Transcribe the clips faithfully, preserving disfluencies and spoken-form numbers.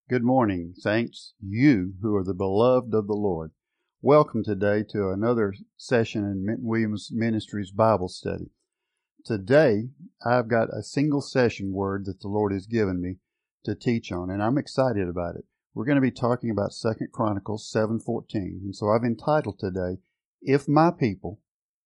Good morning, saints, you who are the beloved of the Lord. Welcome today to another session in Minton Williams Ministries Bible study. Today, I've got a single session word that the Lord has given me to teach on, and I'm excited about it. We're going to be talking about Second Chronicles seven fourteen, and so I've entitled today, If My People,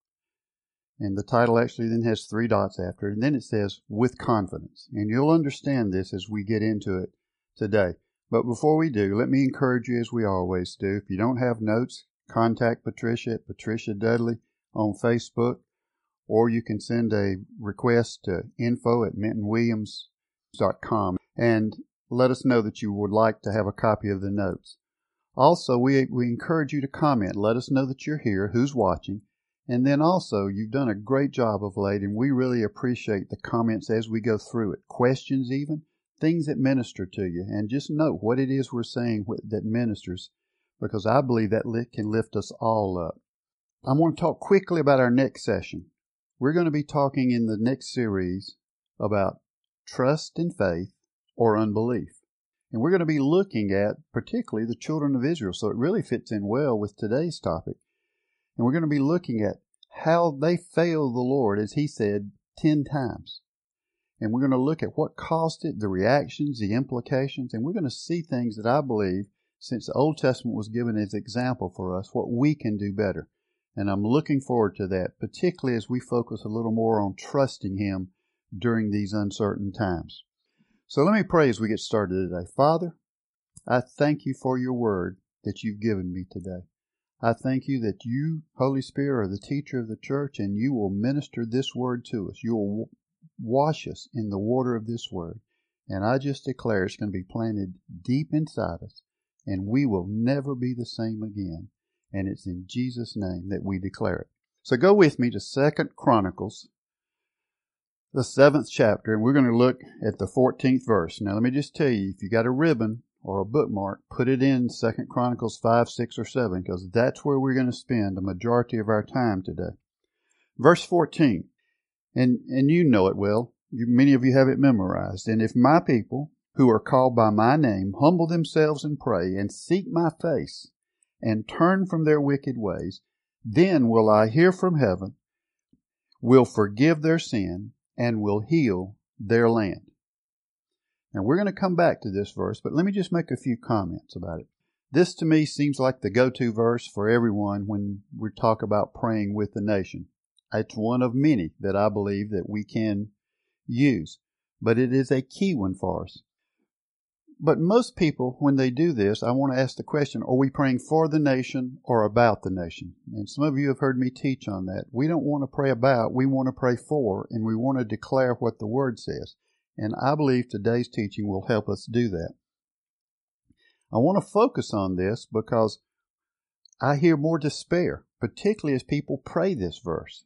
and the title actually then has three dots after it, and then it says, With Confidence. And you'll understand this as we get into it today. But before we do, let me encourage you as we always do. If you don't have notes, contact Patricia at Patricia Dudley on Facebook, or you can send a request to info at minton williams dot com and let us know that you would like to have a copy of the notes. Also, we, we encourage you to comment. Let us know that you're here, who's watching. And then also, you've done a great job of late, and we really appreciate the comments as we go through it. Questions even. Things that minister to you, and just note what it is we're saying that ministers, because I believe that can lift us all up. I want to talk quickly about our next session. We're going to be talking in the next series about trust and faith or unbelief. And we're going to be looking at particularly the children of Israel, so it really fits in well with today's topic. And we're going to be looking at how they failed the Lord, as he said, ten times. And we're going to look at what caused it, the reactions, the implications, and we're going to see things that I believe, since the Old Testament was given as example for us, what we can do better. And I'm looking forward to that, particularly as we focus a little more on trusting Him during these uncertain times. So let me pray as we get started today. Father, I thank you for your word that you've given me today. I thank you that you, Holy Spirit, are the teacher of the church, and you will minister this word to us. You will wash us in the water of this word. And I just declare it's going to be planted deep inside us, and we will never be the same again. And it's in Jesus' name that we declare it. So go with me to Second Chronicles, the seventh chapter, and we're going to look at the fourteenth verse. Now let me just tell you, if you got a ribbon or a bookmark, put it in Second Chronicles five, six, or seven, because that's where we're going to spend the majority of our time today. Verse fourteen. And and you know it well. You, many of you have it memorized. And if my people, who are called by my name, humble themselves and pray, and seek my face, and turn from their wicked ways, then will I hear from heaven, will forgive their sin, and will heal their land. Now we're going to come back to this verse, but let me just make a few comments about it. This to me seems like the go-to verse for everyone when we talk about praying with the nation. It's one of many that I believe that we can use, but it is a key one for us. But most people, when they do this, I want to ask the question, are we praying for the nation or about the nation? And some of you have heard me teach on that. We don't want to pray about, we want to pray for, and we want to declare what the Word says. And I believe today's teaching will help us do that. I want to focus on this because I hear more despair, particularly as people pray this verse.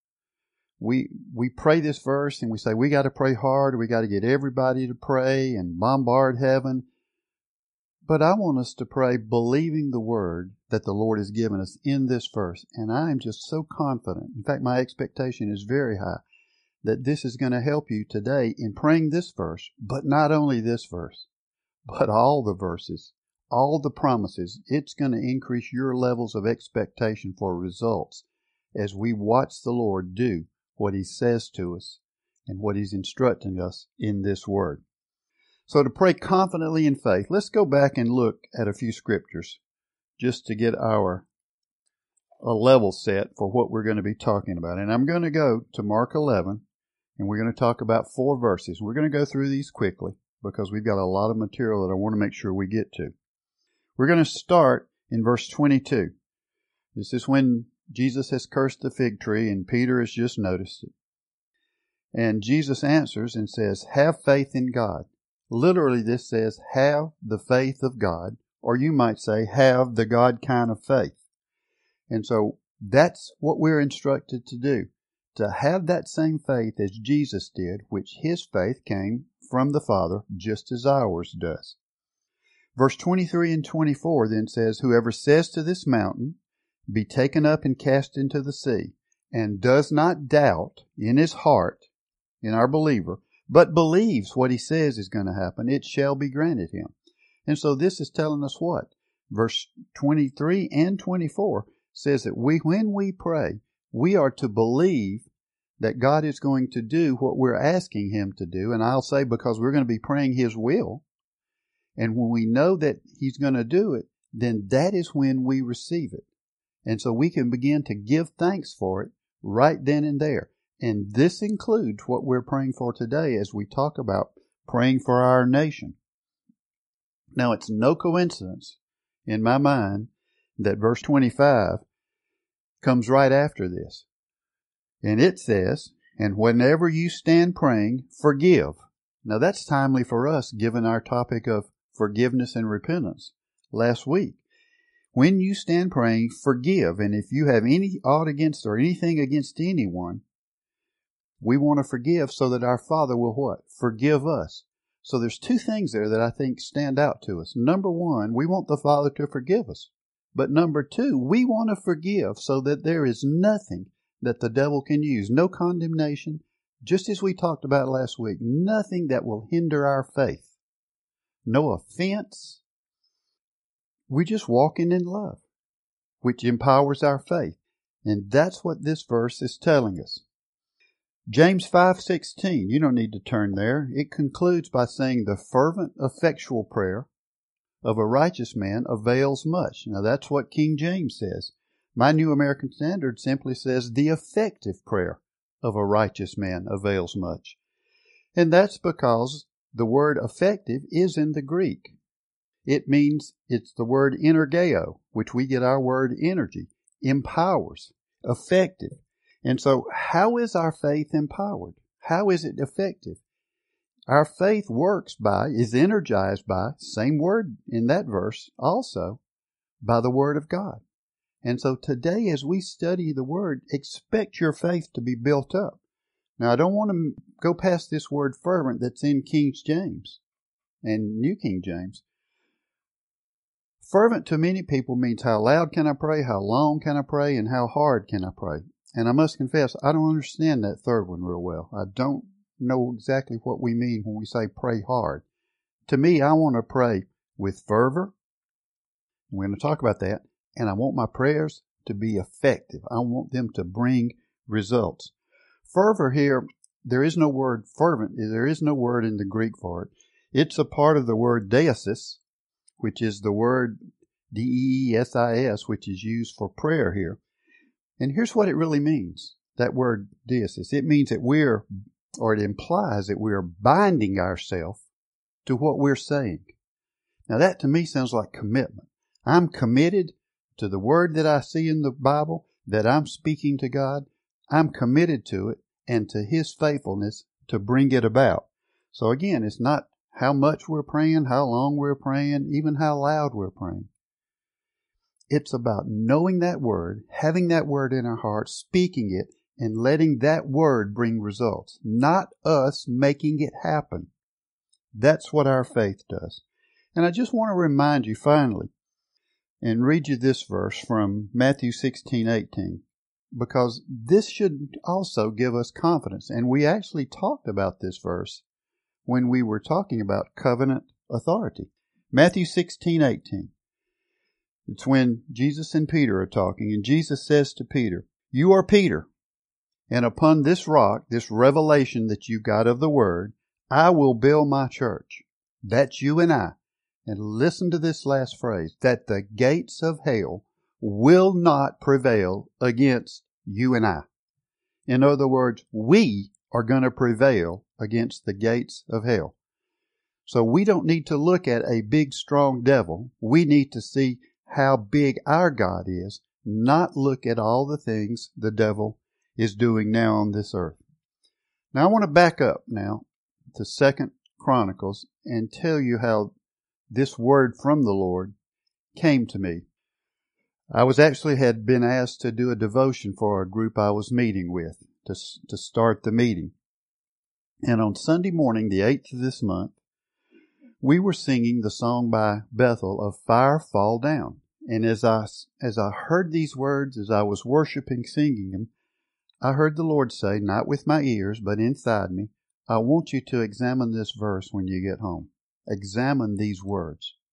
We we pray this verse and we say we got to pray hard, we got to get everybody to pray and bombard heaven. But I want us to pray believing the word that the Lord has given us in this verse. And I am just so confident, in fact my expectation is very high, that this is going to help you today in praying this verse, but not only this verse, but all the verses, all the promises. It's going to increase your levels of expectation for results as we watch the Lord do what He says to us and what He's instructing us in this word. So to pray confidently in faith, let's go back and look at a few scriptures just to get our a level set for what we're going to be talking about. And I'm going to go to Mark eleven, and we're going to talk about four verses. We're going to go through these quickly because we've got a lot of material that I want to make sure we get to. We're going to start in verse twenty-two. This is when Jesus has cursed the fig tree, and Peter has just noticed it. And Jesus answers and says, have faith in God. Literally, this says, have the faith of God, or you might say, have the God kind of faith. And so that's what we're instructed to do, to have that same faith as Jesus did, which His faith came from the Father, just as ours does. Verse twenty-three and twenty-four then says, whoever says to this mountain, be taken up and cast into the sea, and does not doubt in his heart, in our believer, but believes what he says is going to happen, it shall be granted him. And so this is telling us what? Verse twenty-three and twenty-four says that we, when we pray, we are to believe that God is going to do what we're asking Him to do. And I'll say because we're going to be praying His will. And when we know that He's going to do it, then that is when we receive it. And so we can begin to give thanks for it right then and there. And this includes what we're praying for today as we talk about praying for our nation. Now, it's no coincidence in my mind that verse twenty-five comes right after this. And it says, and whenever you stand praying, forgive. Now, that's timely for us given our topic of forgiveness and repentance last week. When you stand praying, forgive. And if you have any ought against or anything against anyone, we want to forgive so that our Father will what? Forgive us. So there's two things there that I think stand out to us. Number one, we want the Father to forgive us. But number two, we want to forgive so that there is nothing that the devil can use. No condemnation, just as we talked about last week. Nothing that will hinder our faith. No offense. We're just walking in love, which empowers our faith. And that's what this verse is telling us. James five sixteen, you don't need to turn there. It concludes by saying the fervent, effectual prayer of a righteous man avails much. Now that's what King James says. My New American Standard simply says the effective prayer of a righteous man avails much. And that's because the word effective is in the Greek. It means it's the word energeo, which we get our word energy, empowers, effective. And so how is our faith empowered? How is it effective? Our faith works by, is energized by, same word in that verse also, by the Word of God. And so today as we study the Word, expect your faith to be built up. Now I don't want to go past this word fervent that's in King James and New King James. Fervent to many people means how loud can I pray, how long can I pray, and how hard can I pray. And I must confess, I don't understand that third one real well. I don't know exactly what we mean when we say pray hard. To me, I want to pray with fervor. We're going to talk about that. And I want my prayers to be effective. I want them to bring results. Fervor here, there is no word fervent. There is no word in the Greek for it. It's a part of the word deesis, which is the word D E E S I S, which is used for prayer here. And here's what it really means, that word deesis. It means that we're, or it implies that we're binding ourselves to what we're saying. Now that to me sounds like commitment. I'm committed to the word that I see in the Bible, that I'm speaking to God. I'm committed to it and to His faithfulness to bring it about. So again, it's not how much we're praying, how long we're praying, even how loud we're praying. It's about knowing that word, having that word in our hearts, speaking it, and letting that word bring results. Not us making it happen. That's what our faith does. And I just want to remind you finally, and read you this verse from Matthew sixteen eighteen, because this should also give us confidence. And we actually talked about this verse when we were talking about covenant authority. Matthew sixteen eighteen. It's when Jesus and Peter are talking, and Jesus says to Peter, "You are Peter, and upon this rock, this revelation that you got of the Word, I will build my church." That's you and I. And listen to this last phrase, that the gates of hell will not prevail against you and I. In other words, we are going to prevail against the gates of hell. So we don't need to look at a big, strong devil. We need to see how big our God is, not look at all the things the devil is doing now on this earth. Now I want to back up now to Second Chronicles and tell you how this word from the Lord came to me. I was actually had been asked to do a devotion for a group I was meeting with to, to start the meeting. And on Sunday morning, the eighth of this month, we were singing the song by Bethel of Fire Fall Down. And as I, as I heard these words, as I was worshiping, singing them, I heard the Lord say, not with my ears, but inside me, I want you to examine this verse when you get home. Examine these words.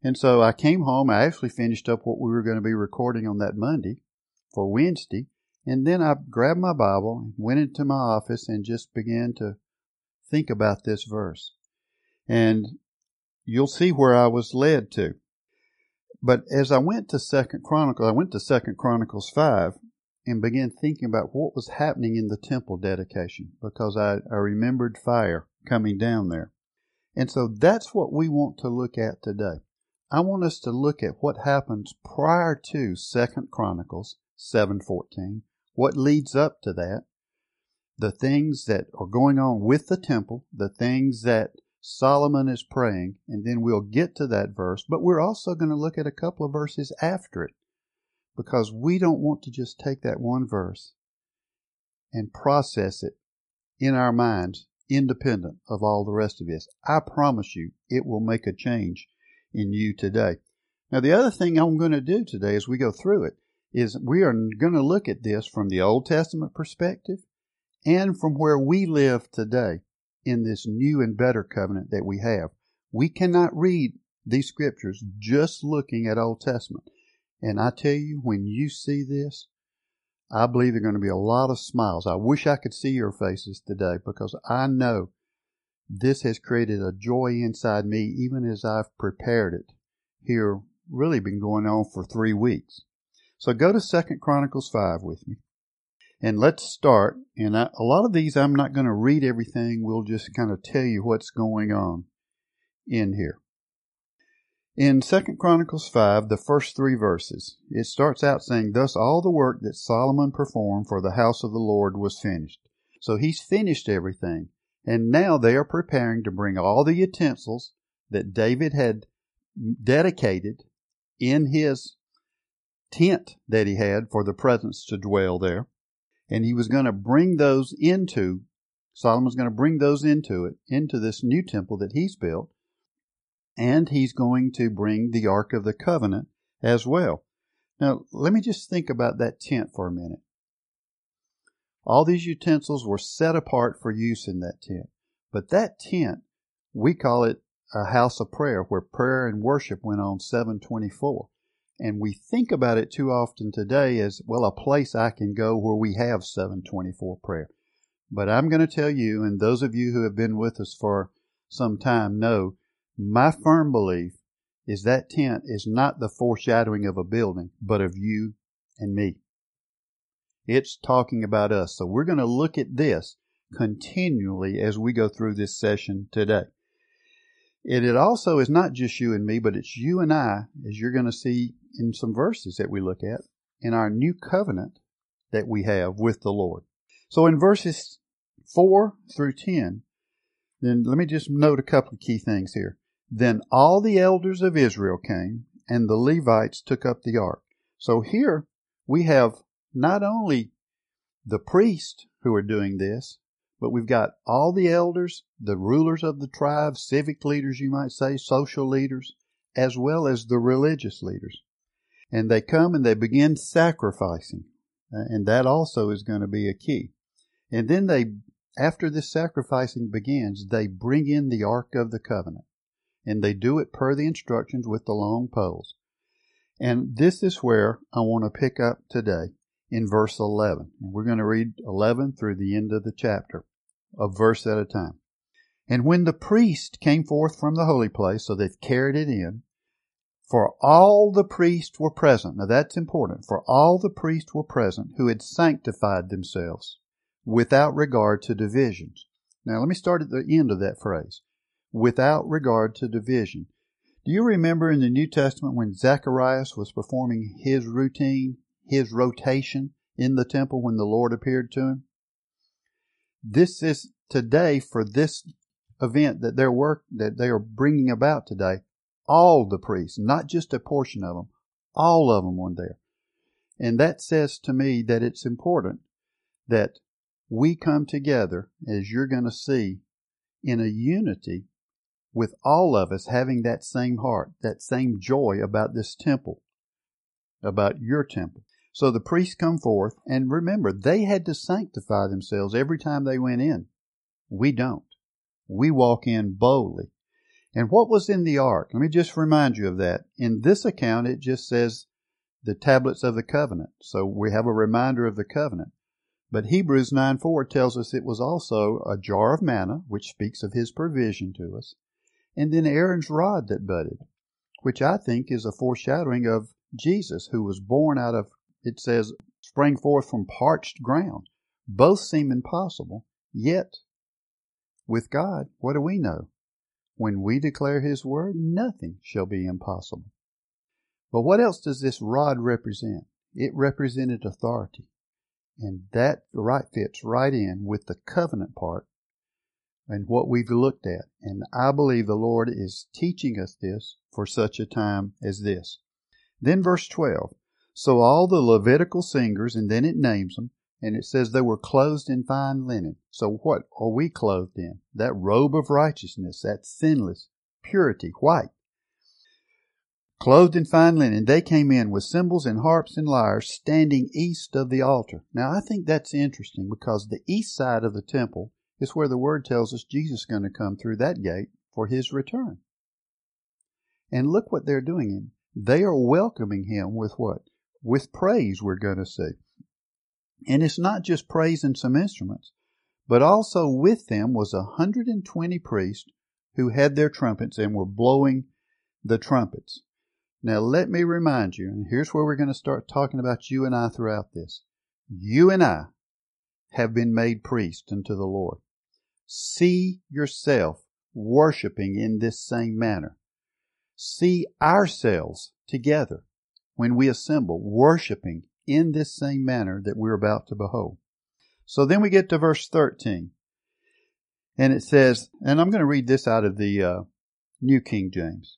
And so I came home. I actually finished up what we were going to be recording on that Monday for Wednesday. And then I grabbed my Bible, went into my office, and just began to think about this verse. And you'll see where I was led to. But as I went to Second Chronicles, I went to Second Chronicles five and began thinking about what was happening in the temple dedication, because I, I remembered fire coming down there. And so that's what we want to look at today. I want us to look at what happens prior to Second Chronicles seven fourteen, what leads up to that, the things that are going on with the temple, the things that Solomon is praying, and then we'll get to that verse. But we're also going to look at a couple of verses after it, because we don't want to just take that one verse and process it in our minds independent of all the rest of this. I promise you it will make a change in you today. Now, the other thing I'm going to do today as we go through it is we are going to look at this from the Old Testament perspective and from where we live today in this new and better covenant that we have. We cannot read these scriptures just looking at Old Testament. And I tell you, when you see this, I believe there are going to be a lot of smiles. I wish I could see your faces today, because I know this has created a joy inside me, even as I've prepared it here, really been going on for three weeks. So go to Second Chronicles five with me. And let's start. And I, a lot of these, I'm not going to read everything. We'll just kind of tell you what's going on in here. In Second Chronicles five, the first three verses, it starts out saying, "Thus all the work that Solomon performed for the house of the Lord was finished." So he's finished everything. And now they are preparing to bring all the utensils that David had dedicated in his tent that he had for the presence to dwell there. And he was going to bring those into, Solomon's going to bring those into it, into this new temple that he's built. And he's going to bring the Ark of the Covenant as well. Now, let me just think about that tent for a minute. All these utensils were set apart for use in that tent. But that tent, we call it a house of prayer, where prayer and worship went on seven twenty-four. And we think about it too often today as, well, a place I can go where we have seven twenty-four prayer. But I'm going to tell you, and those of you who have been with us for some time know, my firm belief is that tent is not the foreshadowing of a building, but of you and me. It's talking about us. So we're going to look at this continually as we go through this session today. And it also is not just you and me, but it's you and I, as you're going to see in some verses that we look at, in our new covenant that we have with the Lord. So in verses four through ten, then let me just note a couple of key things here. Then all the elders of Israel came, and the Levites took up the ark. So here we have not only the priests who are doing this, but we've got all the elders, the rulers of the tribes, civic leaders, you might say, social leaders, as well as the religious leaders. And they come and they begin sacrificing. And that also is going to be a key. And then they, after this sacrificing begins, they bring in the Ark of the Covenant. And they do it per the instructions with the long poles. And this is where I want to pick up today in verse eleven. And we're going to read eleven through the end of the chapter, a verse at a time. "And when the priest came forth from the holy place," so they've carried it in, "for all the priests were present." Now that's important. "For all the priests were present who had sanctified themselves without regard to divisions." Now let me start at the end of that phrase. Without regard to division. Do you remember in the New Testament when Zacharias was performing his routine, his rotation in the temple when the Lord appeared to him? This is today, for this event that they're work that they are bringing about today, all the priests, not just a portion of them, all of them were there. And that says to me that it's important that we come together, as you're going to see, in a unity with all of us having that same heart, that same joy about this temple, about your temple. So the priests come forth, and remember, they had to sanctify themselves every time they went in. We don't. We walk in boldly. And what was in the ark? Let me just remind you of that. In this account, it just says the tablets of the covenant. So we have a reminder of the covenant. But Hebrews nine four tells us it was also a jar of manna, which speaks of his provision to us, and then Aaron's rod that budded, which I think is a foreshadowing of Jesus, who was born out of, it says, sprang forth from parched ground. Both seem impossible, yet with God, what do we know? When we declare his word, nothing shall be impossible. But what else does this rod represent? It represented authority. And that right fits right in with the covenant part and what we've looked at. And I believe the Lord is teaching us this for such a time as this. Then verse twelve. So all the Levitical singers, and then it names them, and it says they were clothed in fine linen. So what are we clothed in? That robe of righteousness, that sinless purity, white. Clothed in fine linen, they came in with cymbals and harps and lyres, standing east of the altar. Now, I think that's interesting because the east side of the temple is where the word tells us Jesus is going to come through that gate for his return. And look what they're doing. They are welcoming him with what? With praise, we're going to see. And it's not just praise and some instruments, but also with them was one hundred twenty priests who had their trumpets and were blowing the trumpets. Now, let me remind you, and here's where we're going to start talking about you and I throughout this. You and I have been made priests unto the Lord. See yourself worshiping in this same manner. See ourselves together when we assemble, worshiping in this same manner that we're about to behold. So then we get to verse thirteen. And it says, and I'm going to read this out of the uh, New King James.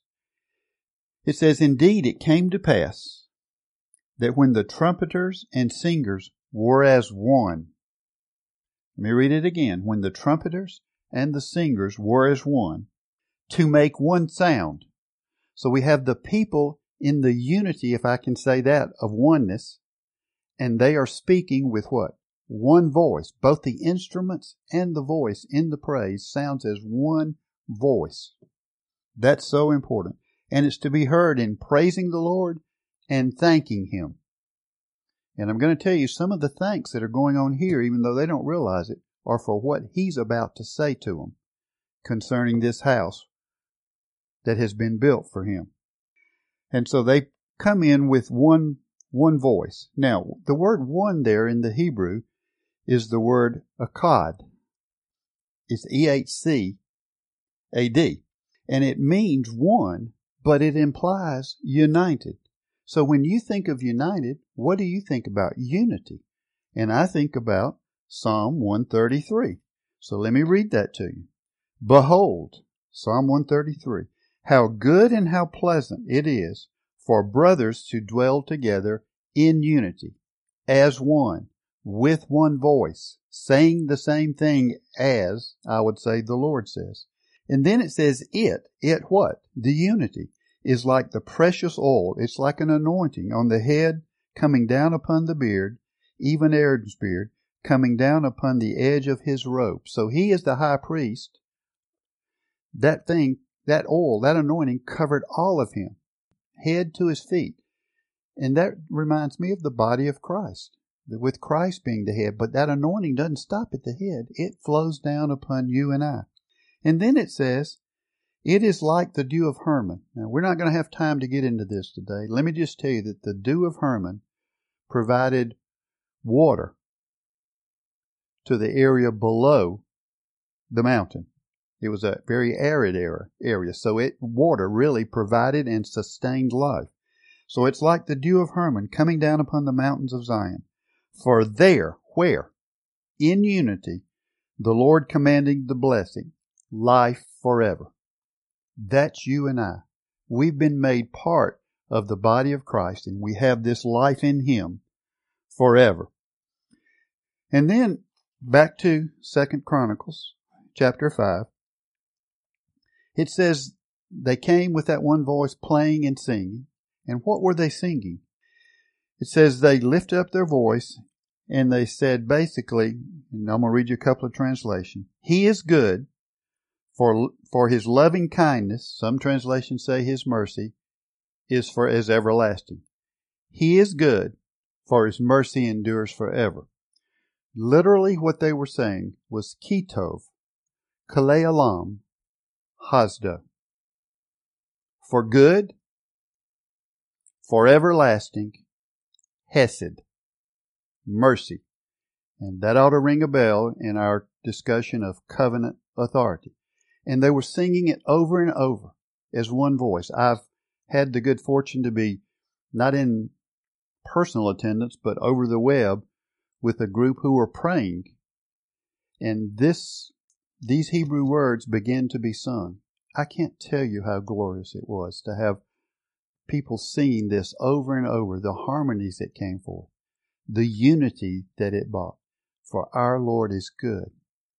It says, Indeed, it came to pass that when the trumpeters and singers were as one. Let me read it again. When the trumpeters and the singers were as one, to make one sound. So we have the people in the unity, if I can say that, of oneness, and they are speaking with what? One voice. Both the instruments and the voice in the praise sounds as one voice. That's so important. And it's to be heard in praising the Lord and thanking him. And I'm going to tell you some of the thanks that are going on here, even though they don't realize it, are for what he's about to say to them concerning this house that has been built for him. And so they come in with one, one voice. Now, the word one there in the Hebrew is the word echad. It's E H C A D. And it means one, but it implies united. So when you think of united, what do you think about? Unity. And I think about Psalm one thirty-three. So let me read that to you. Behold, Psalm one thirty-three, how good and how pleasant it is for brothers to dwell together in unity, as one, with one voice, saying the same thing as, I would say, the Lord says. And then it says it, it what? The unity is like the precious oil. It's like an anointing on the head coming down upon the beard, even Aaron's beard, coming down upon the edge of his robe. So he is the high priest. That thing, that oil, that anointing covered all of him, head to his feet. And that reminds me of the body of Christ, with Christ being the head. But that anointing doesn't stop at the head. It flows down upon you and I. And then it says, it is like the dew of Hermon. Now, we're not going to have time to get into this today. Let me just tell you that the dew of Hermon provided water to the area below the mountain. It was a very arid area, so it water really provided and sustained life. So it's like the dew of Hermon coming down upon the mountains of Zion. For there, where? In unity, the Lord commanding the blessing, life forever. That's you and I. We've been made part of the body of Christ, and we have this life in him forever. And then back to Second Chronicles chapter five. It says they came with that one voice playing and singing. And what were they singing? It says they lifted up their voice and they said basically, and I'm going to read you a couple of translations. He is good, For, for his loving kindness, some translations say his mercy, is for is everlasting. He is good, for his mercy endures forever. Literally what they were saying was Kitov, Kale'olam, Hasda. For good, for everlasting, Hesed, mercy. And that ought to ring a bell in our discussion of covenant authority. And they were singing it over and over as one voice. I've had the good fortune to be not in personal attendance, but over the web with a group who were praying. And this, these Hebrew words began to be sung. I can't tell you how glorious it was to have people singing this over and over, the harmonies that came forth, the unity that it brought. For our Lord is good,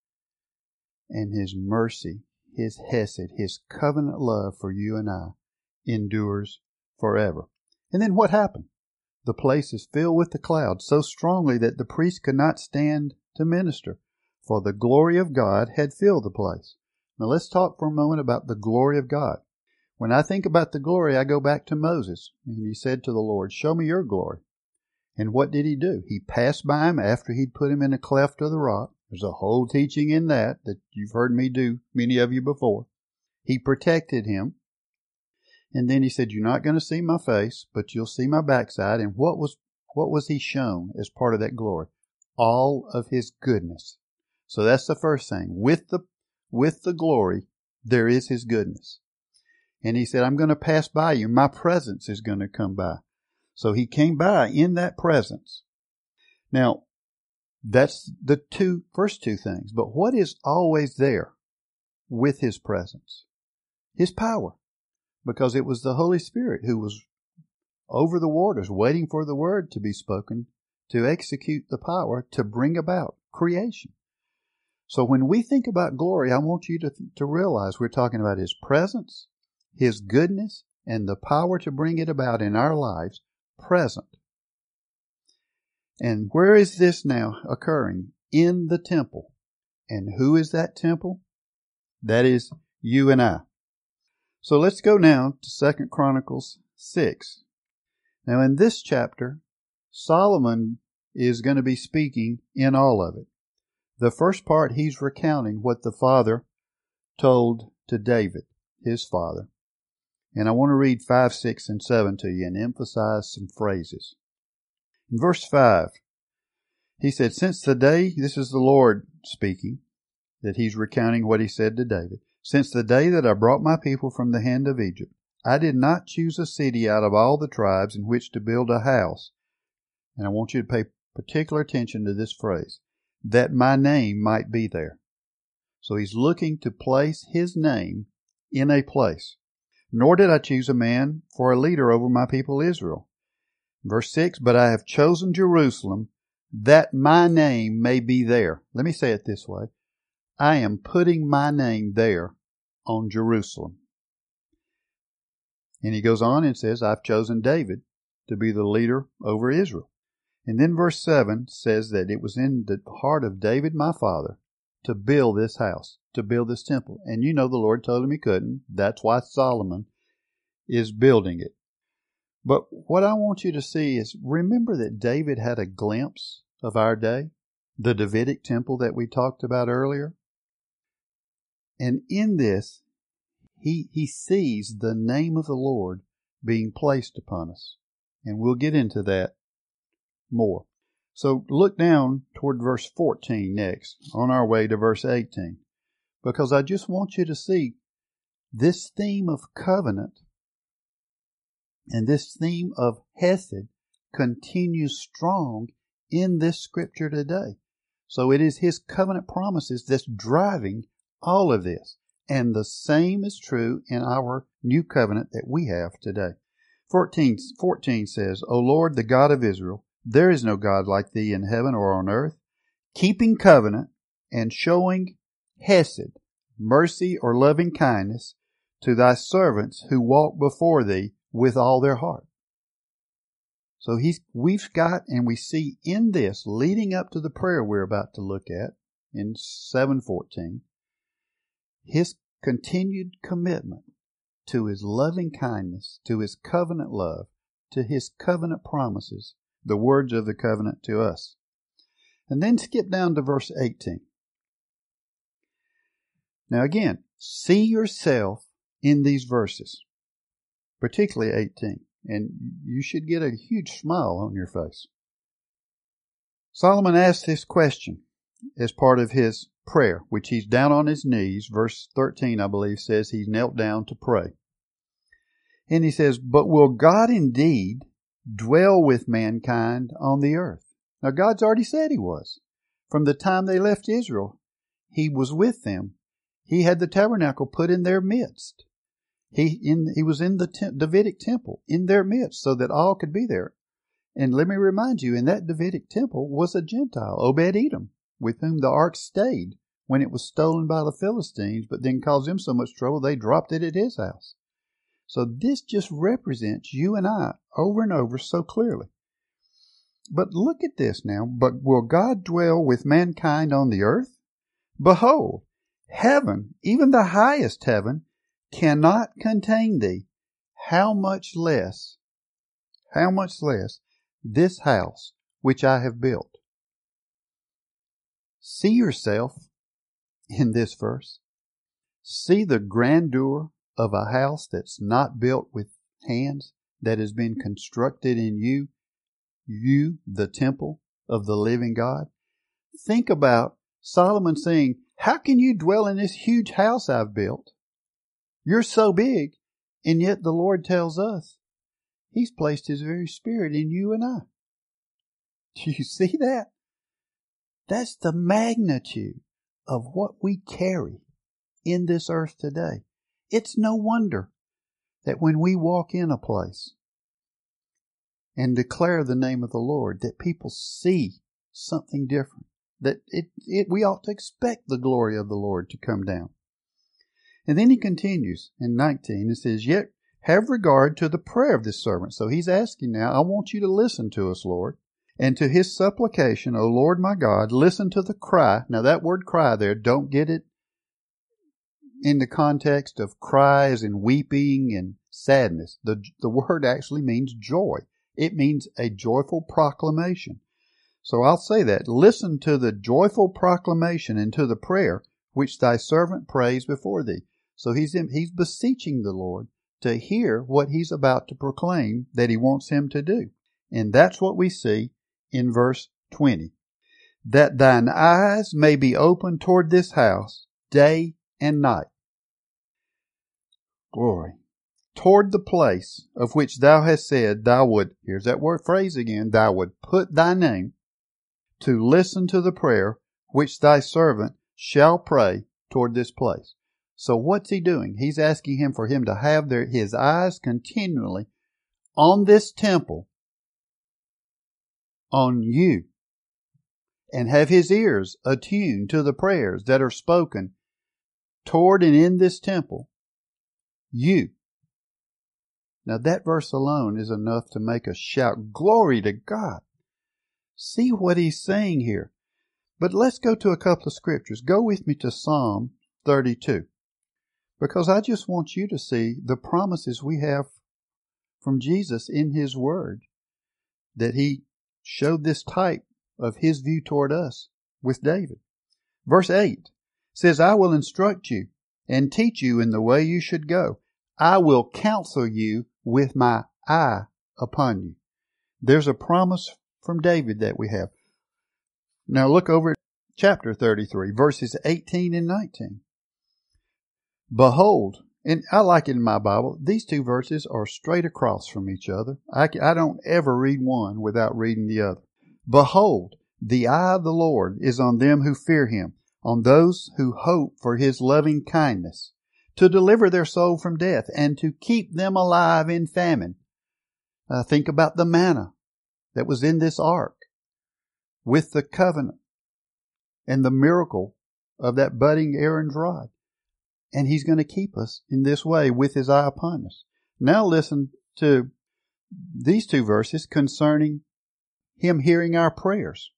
and his mercy, his hesed, his covenant love for you and I endures forever. And then what happened? The place is filled with the cloud so strongly that the priest could not stand to minister, for the glory of God had filled the place. Now let's talk for a moment about the glory of God. When I think about the glory, I go back to Moses, and he said to the Lord, "Show me your glory." And what did he do? He passed by him after he'd put him in a cleft of the rock. There's a whole teaching in that that you've heard me do, many of you before. He protected him. And then he said, "You're not going to see my face, but you'll see my backside." And what was what was he shown as part of that glory? All of his goodness. So that's the first thing. With the with the glory, there is his goodness. And he said, "I'm going to pass by you. My presence is going to come by." So he came by in that presence. Now, that's the two first two things. But what is always there with his presence? His power. Because it was the Holy Spirit who was over the waters, waiting for the word to be spoken, to execute the power, to bring about creation. So when we think about glory, I want you to, to realize we're talking about his presence, his goodness, and the power to bring it about in our lives present. And where is this now occurring? In the temple. And who is that temple? That is you and I. So let's go now to Second Chronicles six. Now in this chapter, Solomon is going to be speaking in all of it. The first part, he's recounting what the father told to David, his father. And I want to read five, six, and seven to you and emphasize some phrases. In verse five, he said, "Since the day," this is the Lord speaking, that he's recounting what he said to David, "Since the day that I brought my people from the hand of Egypt, I did not choose a city out of all the tribes in which to build a house." And I want you to pay particular attention to this phrase, "that my name might be there." So he's looking to place his name in a place. "Nor did I choose a man for a leader over my people Israel." Verse six, "But I have chosen Jerusalem that my name may be there." Let me say it this way. I am putting my name there on Jerusalem. And he goes on and says, "I've chosen David to be the leader over Israel." And then verse seven says that it was in the heart of David, my father, to build this house, to build this temple. And you know the Lord told him he couldn't. That's why Solomon is building it. But what I want you to see is, remember that David had a glimpse of our day, the Davidic temple that we talked about earlier. And in this, he, he sees the name of the Lord being placed upon us. And we'll get into that more. So look down toward verse fourteen next, on our way to verse eighteen. Because I just want you to see this theme of covenant and this theme of Hesed continues strong in this scripture today. So it is his covenant promises that's driving all of this. And the same is true in our new covenant that we have today. fourteen, fourteen says, "O Lord, the God of Israel, there is no God like thee in heaven or on earth, keeping covenant and showing Hesed, mercy or loving kindness, to thy servants who walk before thee with all their heart." So he's, we've got, and we see in this, leading up to the prayer we're about to look at in seven fourteen, his continued commitment to His loving kindness, to His covenant love, to His covenant promises, the words of the covenant to us. And then skip down to verse eighteen. Now again, see yourself in these verses, particularly eighteen, and you should get a huge smile on your face. Solomon asked this question as part of his prayer, which he's down on his knees. Verse thirteen, I believe, says he's knelt down to pray. And he says, but will God indeed dwell with mankind on the earth? Now, God's already said He was. From the time they left Israel, He was with them. He had the tabernacle put in their midst. He in he was in the te- Davidic temple in their midst so that all could be there. And let me remind you, in that Davidic temple was a Gentile, Obed-Edom, with whom the ark stayed when it was stolen by the Philistines, but then caused him so much trouble they dropped it at his house. So this just represents you and I over and over so clearly. But look at this now. But will God dwell with mankind on the earth? Behold, heaven, even the highest heaven, cannot contain thee. How much less, how much less this house which I have built? See yourself in this verse. See the grandeur of a house that's not built with hands, that has been constructed in you, you, the temple of the living God. Think about Solomon saying, how can you dwell in this huge house I've built? You're so big, and yet the Lord tells us He's placed His very Spirit in you and I. Do you see that? That's the magnitude of what we carry in this earth today. It's no wonder that when we walk in a place and declare the name of the Lord, that people see something different. That it, it we ought to expect the glory of the Lord to come down. And then he continues in nineteen. It says, yet have regard to the prayer of this servant. So he's asking now, I want you to listen to us, Lord. And to his supplication, O Lord my God, listen to the cry. Now that word cry there, don't get it in the context of cries and weeping and sadness. The, the word actually means joy. It means a joyful proclamation. So I'll say that. Listen to the joyful proclamation and to the prayer which thy servant prays before thee. So he's in, he's beseeching the Lord to hear what he's about to proclaim that he wants him to do. And that's what we see in verse twenty. That thine eyes may be open toward this house day and night. Glory. Toward the place of which thou hast said thou would, here's that word phrase again, thou would put thy name, to listen to the prayer which thy servant shall pray toward this place. So what's he doing? He's asking him for him to have their, his eyes continually on this temple, on you, and have his ears attuned to the prayers that are spoken toward and in this temple, you. Now that verse alone is enough to make us shout, glory to God. See what he's saying here. But let's go to a couple of scriptures. Go with me to Psalm thirty-two. Because I just want you to see the promises we have from Jesus in His Word. That He showed this type of His view toward us with David. Verse eight says, I will instruct you and teach you in the way you should go. I will counsel you with my eye upon you. There's a promise from David that we have. Now look over at chapter thirty-three, verses eighteen and nineteen. Behold, and I like it in my Bible, these two verses are straight across from each other. I, I don't ever read one without reading the other. Behold, the eye of the Lord is on them who fear Him, on those who hope for His loving kindness, to deliver their soul from death and to keep them alive in famine. Uh, think about the manna that was in this ark with the covenant and the miracle of that budding Aaron's rod. And He's going to keep us in this way with His eye upon us. Now listen to these two verses concerning Him hearing our prayers.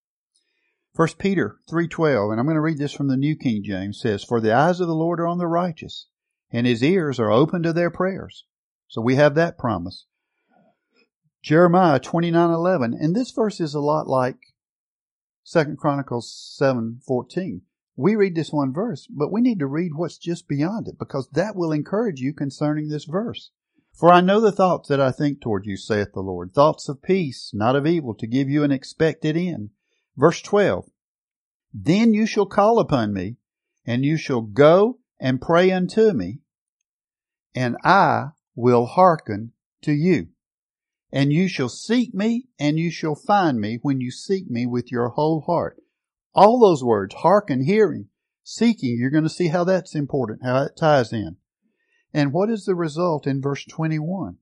First Peter three twelve, and I'm going to read this from the New King James, says, for the eyes of the Lord are on the righteous, and his ears are open to their prayers. So we have that promise. Jeremiah twenty-nine eleven, and this verse is a lot like Second Chronicles seven fourteen. We read this one verse, but we need to read what's just beyond it, because that will encourage you concerning this verse. For I know the thoughts that I think toward you, saith the Lord, thoughts of peace, not of evil, to give you an expected end. Verse twelve, then you shall call upon me, and you shall go and pray unto me, and I will hearken to you. And you shall seek me, and you shall find me when you seek me with your whole heart. All those words, hearken, hearing, seeking, you're going to see how that's important, how it ties in. And what is the result in verse twenty-one?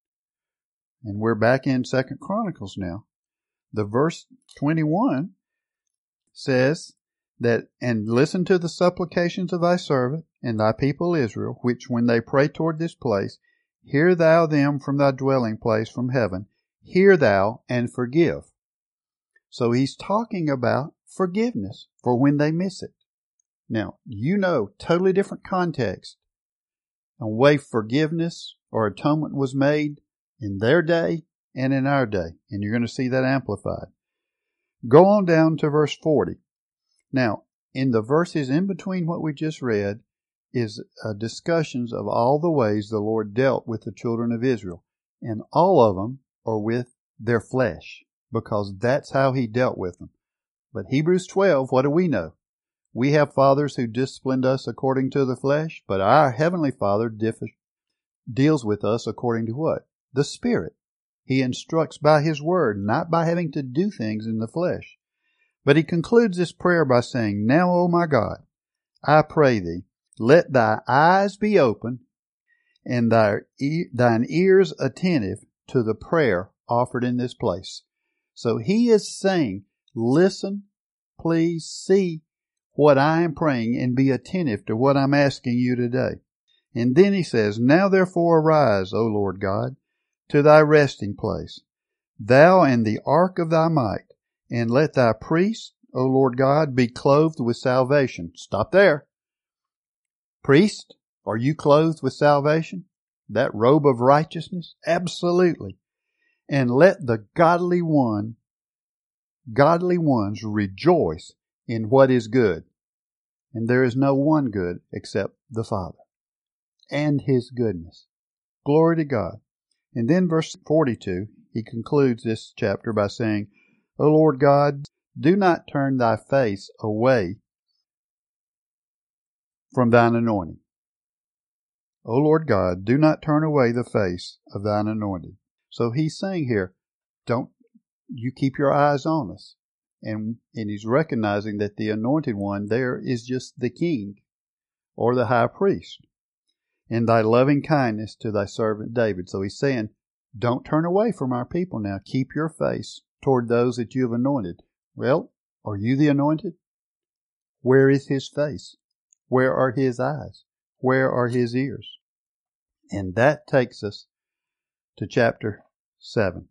And we're back in Second Chronicles now. The verse twenty-one says that, and listen to the supplications of thy servant and thy people Israel, which when they pray toward this place, hear thou them from thy dwelling place from heaven, hear thou and forgive. So he's talking about forgiveness for when they miss it. Now, you know, totally different context. A way forgiveness or atonement was made in their day and in our day. And you're going to see that amplified. Go on down to verse forty. Now, in the verses in between what we just read is uh, discussions of all the ways the Lord dealt with the children of Israel. And all of them are with their flesh, because that's how he dealt with them. But Hebrews twelve, what do we know? We have fathers who disciplined us according to the flesh, but our Heavenly Father diff- deals with us according to what? The Spirit. He instructs by His Word, not by having to do things in the flesh. But he concludes this prayer by saying, now, O my God, I pray thee, let thy eyes be open and thy e- thine ears attentive to the prayer offered in this place. So he is saying, listen, please see what I am praying and be attentive to what I'm asking you today. And then he says, now therefore arise, O Lord God, to thy resting place, thou and the ark of thy might, and let thy priests, O Lord God, be clothed with salvation. Stop there. Priest, are you clothed with salvation? That robe of righteousness? Absolutely. And let the godly one, godly ones rejoice in what is good. And there is no one good except the Father and His goodness. Glory to God. And then verse forty-two, he concludes this chapter by saying, O Lord God, do not turn thy face away from thine anointing. O Lord God, do not turn away the face of thine anointed. So he's saying here, don't you keep your eyes on us. And, and he's recognizing that the anointed one there is just the king or the high priest. In thy loving kindness to thy servant David. So he's saying, don't turn away from our people now. Keep your face toward those that you have anointed. Well, are you the anointed? Where is his face? Where are his eyes? Where are his ears? And that takes us to chapter seven.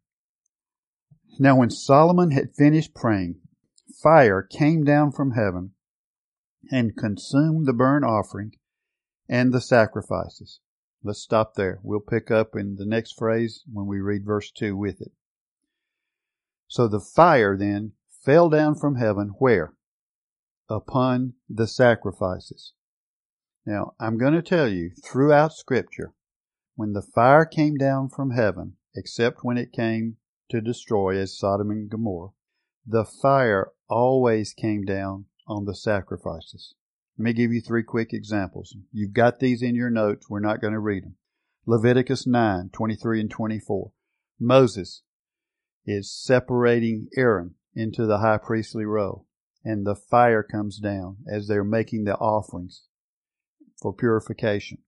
Now when Solomon had finished praying, fire came down from heaven and consumed the burnt offering and the sacrifices. Let's stop there. We'll pick up in the next phrase when we read verse two with it. So the fire then fell down from heaven where? Upon the sacrifices. Now, I'm going to tell you, throughout Scripture, when the fire came down from heaven, except when it came to destroy as Sodom and Gomorrah, the fire always came down on the sacrifices. Let me give you three quick examples. You've got these in your notes. We're not going to read them. Leviticus nine, twenty-three and twenty-four. Moses is separating Aaron into the high priestly role, and the fire comes down as they're making the offerings for purification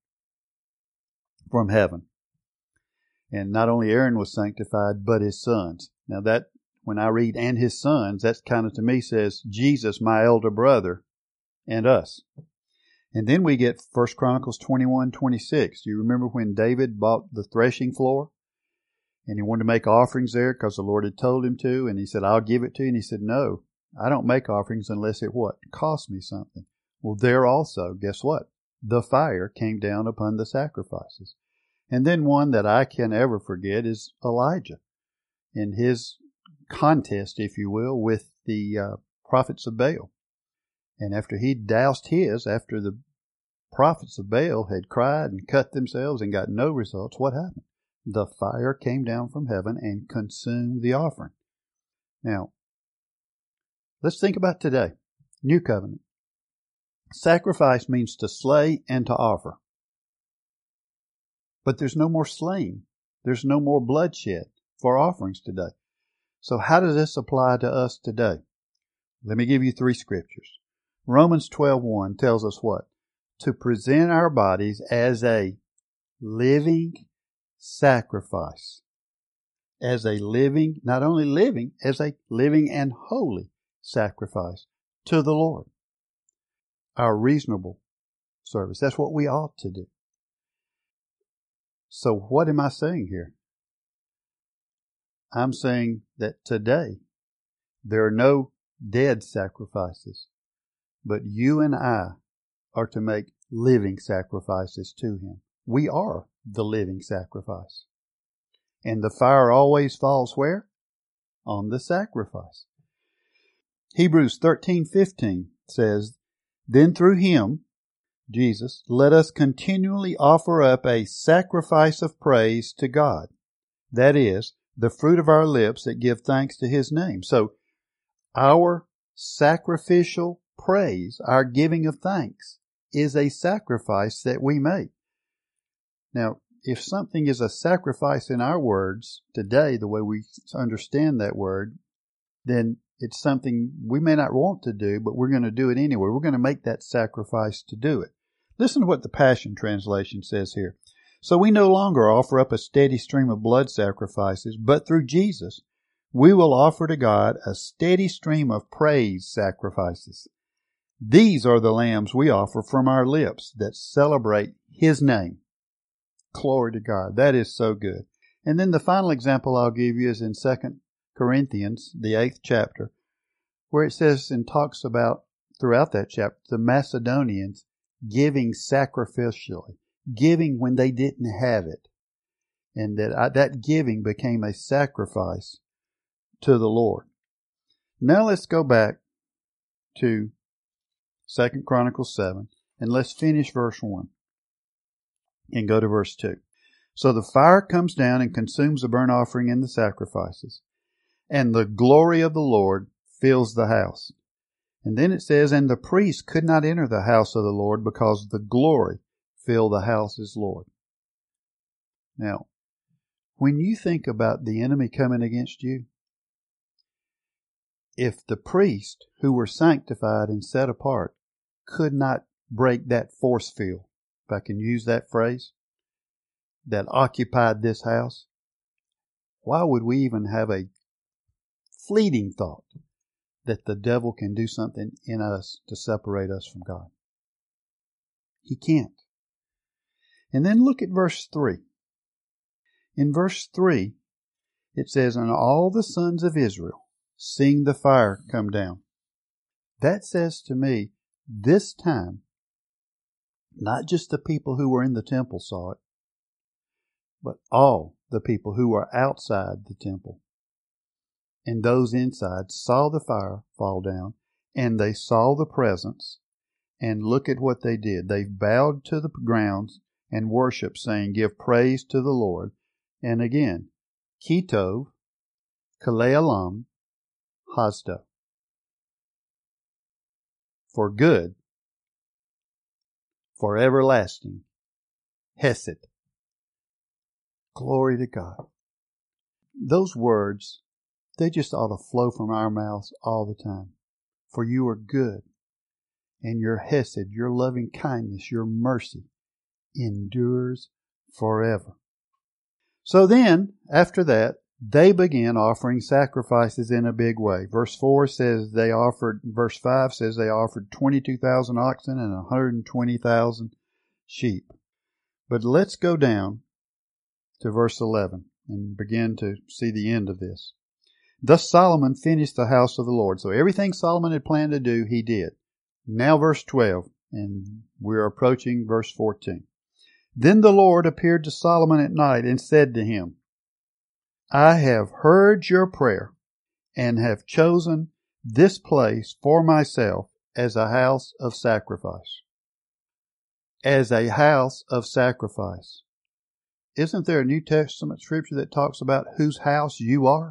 from heaven. And not only Aaron was sanctified, but his sons. Now that, when I read and his sons, that kind of to me says Jesus, my elder brother, and us. And then we get First Chronicles twenty-one, twenty-six. Do you remember when David bought the threshing floor? And he wanted to make offerings there because the Lord had told him to. And he said, I'll give it to you. And he said, no, I don't make offerings unless it what? Costs me something. Well, there also, guess what? the fire came down upon the sacrifices. And then one that I can ever forget is Elijah in his contest, if you will, with the uh, prophets of Baal. And after he doused his, after the prophets of Baal had cried and cut themselves and got no results, what happened? The fire came down from heaven and consumed the offering. Now, let's think about today. New covenant. Sacrifice means to slay and to offer. But there's no more slaying. There's no more bloodshed for offerings today. So how does this apply to us today? Let me give you three scriptures. Romans twelve one tells us what? To present our bodies as a living sacrifice. As a living, not only living, as a living and holy sacrifice to the Lord. Our reasonable service. That's what we ought to do. So what am I saying here? I'm saying that today there are no dead sacrifices, but you and I are to make living sacrifices to Him. We are the living sacrifice. And the fire always falls where? On the sacrifice. Hebrews thirteen fifteen says, Then through Him, Jesus, let us continually offer up a sacrifice of praise to God. That is, the fruit of our lips that give thanks to His name. So, our sacrificial praise, our giving of thanks, is a sacrifice that we make. Now, if something is a sacrifice in our words today, the way we understand that word, then it's something we may not want to do, but we're going to do it anyway. We're going to make that sacrifice to do it. Listen to what the Passion Translation says here. So we no longer offer up a steady stream of blood sacrifices, but through Jesus, we will offer to God a steady stream of praise sacrifices. These are the lambs we offer from our lips that celebrate His name. Glory to God. That is so good. And then the final example I'll give you is in Second Corinthians, the eighth chapter, where it says and talks about, throughout that chapter, the Macedonians giving sacrificially, giving when they didn't have it. And that I, that giving became a sacrifice to the Lord. Now let's go back to Second Chronicles seven, and let's finish verse one and go to verse two. So the fire comes down and consumes the burnt offering and the sacrifices, and the glory of the Lord fills the house. And then it says, and the priest could not enter the house of the Lord because the glory filled the house as Lord. Now, when you think about the enemy coming against you, if the priests who were sanctified and set apart could not break that force field, if I can use that phrase, that occupied this house, why would we even have a fleeting thought that the devil can do something in us to separate us from God? He can't. And then look at verse three. In verse three, it says, and all the sons of Israel seeing the fire come down. That says to me, this time, not just the people who were in the temple saw it, but all the people who were outside the temple and those inside saw the fire fall down, and they saw the presence, and look at what they did. They bowed to the ground and worshiped, saying, give praise to the Lord. And again, Kitov, Kalealam, Hazda. For good, for everlasting, Hesed. Glory to God. Those words, they just ought to flow from our mouths all the time. For you are good, and your Hesed, your loving kindness, your mercy endures forever. So then, after that, they began offering sacrifices in a big way. Verse four says they offered, verse five says they offered twenty-two thousand oxen and one hundred twenty thousand sheep. But let's go down to verse eleven and begin to see the end of this. Thus Solomon finished the house of the Lord. So everything Solomon had planned to do, he did. Now verse twelve. And we're approaching verse fourteen. Then the Lord appeared to Solomon at night and said to him, I have heard your prayer and have chosen this place for myself as a house of sacrifice. As a house of sacrifice. Isn't there a New Testament scripture that talks about whose house you are?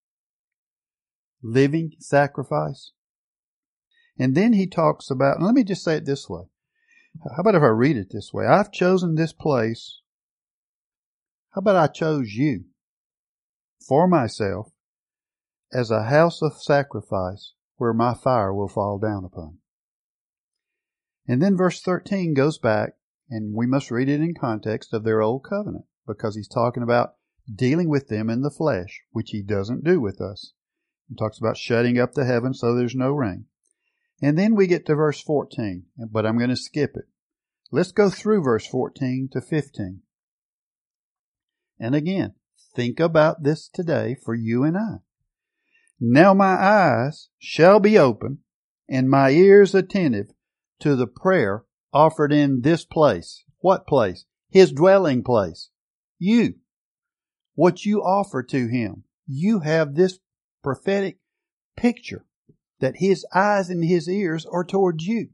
Living sacrifice. And then he talks about, and let me just say it this way. How about if I read it this way? I've chosen this place. How about I chose you for myself as a house of sacrifice where my fire will fall down upon. And then verse thirteen goes back, and we must read it in context of their old covenant, because he's talking about dealing with them in the flesh, which he doesn't do with us. He talks about shutting up the heavens so there's no rain. And then we get to verse fourteen, but I'm going to skip it. Let's go through verse fourteen to fifteen. And again, think about this today for you and I. Now my eyes shall be open and my ears attentive to the prayer offered in this place. What place? His dwelling place. You. What you offer to him. You have this prophetic picture that his eyes and his ears are towards you.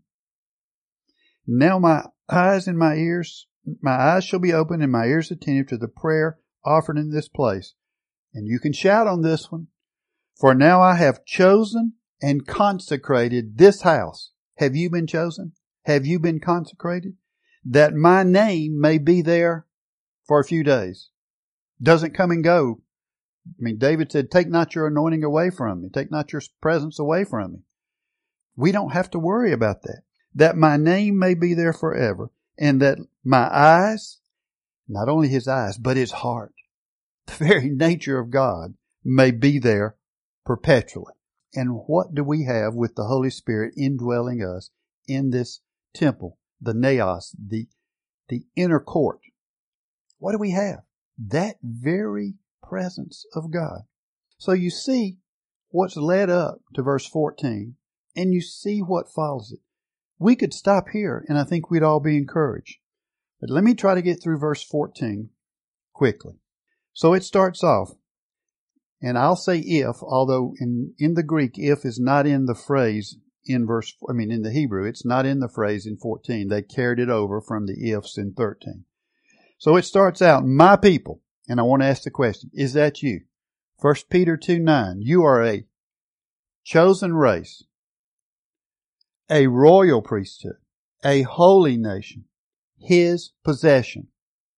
Now my eyes and my ears, my eyes shall be open and my ears attentive to the prayer offered in this place. And you can shout on this one. For now I have chosen and consecrated this house. Have you been chosen? Have you been consecrated? That my name may be there for a few days. Doesn't come and go. I mean, David said, take not your anointing away from me. Take not your presence away from me. We don't have to worry about that. That my name may be there forever, and that my eyes, not only his eyes, but his heart, the very nature of God, may be there perpetually. And what do we have with the Holy Spirit indwelling us in this temple, the naos, the, the inner court? What do we have? That very presence of God. So you see what's led up to verse fourteen, and you see what follows it. We could stop here, and I think we'd all be encouraged. But let me try to get through verse fourteen quickly. So it starts off, and I'll say if, although in, in the Greek, if is not in the phrase in verse, I mean in the Hebrew, it's not in the phrase in fourteen. They carried it over from the ifs in thirteen. So it starts out, my people, and I want to ask the question, is that you? First Peter two nine, you are a chosen race, a royal priesthood, a holy nation, his possession,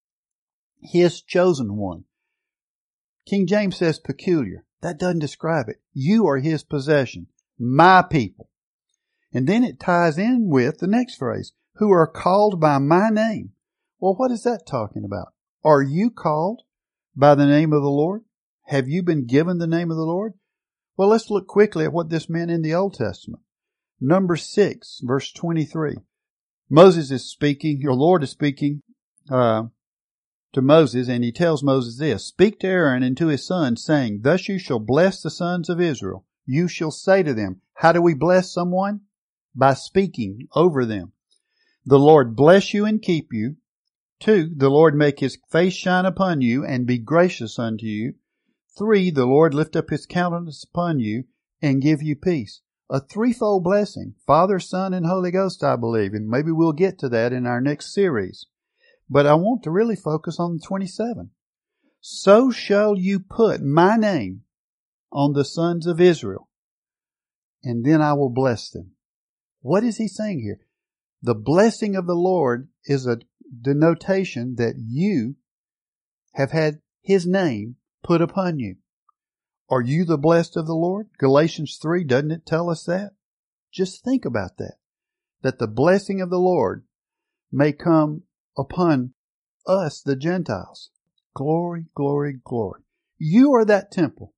his chosen one. King James says peculiar. That doesn't describe it. You are his possession, my people. And then it ties in with the next phrase, who are called by my name. Well, what is that talking about? Are you called by the name of the Lord? Have you been given the name of the Lord? Well, let's look quickly at what this meant in the Old Testament. Numbers six, verse twenty-three. Moses is speaking, your Lord is speaking uh, to Moses, and he tells Moses this, speak to Aaron and to his sons, saying, thus you shall bless the sons of Israel. You shall say to them, how do we bless someone? By speaking over them. The Lord bless you and keep you. Two, the Lord make his face shine upon you and be gracious unto you. Three, the Lord lift up his countenance upon you and give you peace. A threefold blessing, Father, Son, and Holy Ghost, I believe, and maybe we'll get to that in our next series. But I want to really focus on twenty-seven. So shall you put my name on the sons of Israel, and then I will bless them. What is he saying here? The blessing of the Lord is a denotation that you have had his name put upon you. Are you the blessed of the Lord? Galatians three, doesn't it tell us that? Just think about that. That the blessing of the Lord may come upon us, the Gentiles. Glory, glory, glory. You are that temple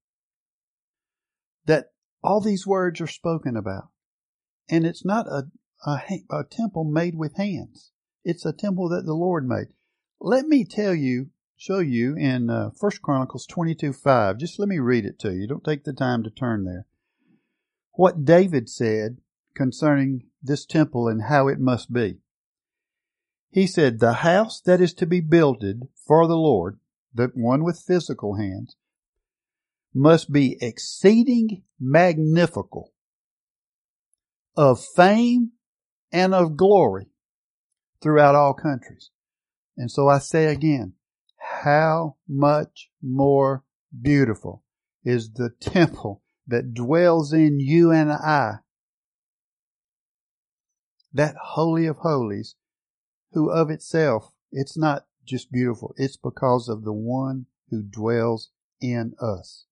that all these words are spoken about. And it's not a, a, a temple made with hands. It's a temple that the Lord made. Let me tell you, show you in uh, First Chronicles twenty-two five. Just let me read it to you. Don't take the time to turn there. What David said concerning this temple and how it must be. He said, the house that is to be builded for the Lord, the one with physical hands, must be exceeding magnifical, of fame and of glory throughout all countries. And so I say again, how much more beautiful is the temple that dwells in you and I, that Holy of Holies, who of itself, it's not just beautiful, it's because of the one who dwells in us.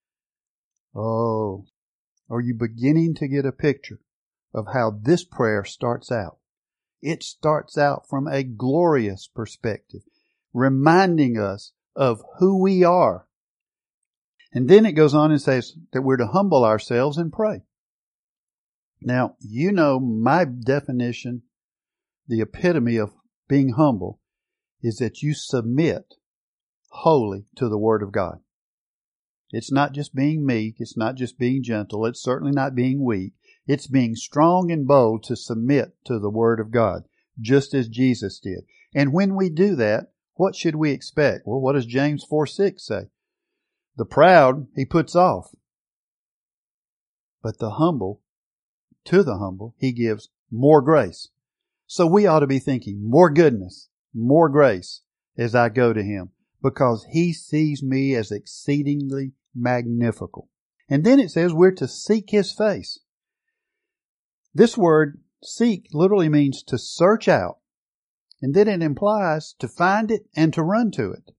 Oh, are you beginning to get a picture of how this prayer starts out? It starts out from a glorious perspective, reminding us of who we are. And then it goes on and says that we're to humble ourselves and pray. Now, you know my definition, the epitome of being humble, is that you submit wholly to the Word of God. It's not just being meek. It's not just being gentle. It's certainly not being weak. It's being strong and bold to submit to the Word of God, just as Jesus did. And when we do that, what should we expect? Well, what does James four six say? The proud he puts off, but the humble, to the humble, he gives more grace. So we ought to be thinking more goodness, more grace as I go to him, because he sees me as exceedingly magnifical. And then it says we're to seek his face. This word seek literally means to search out, and then it implies to find it and to run to it.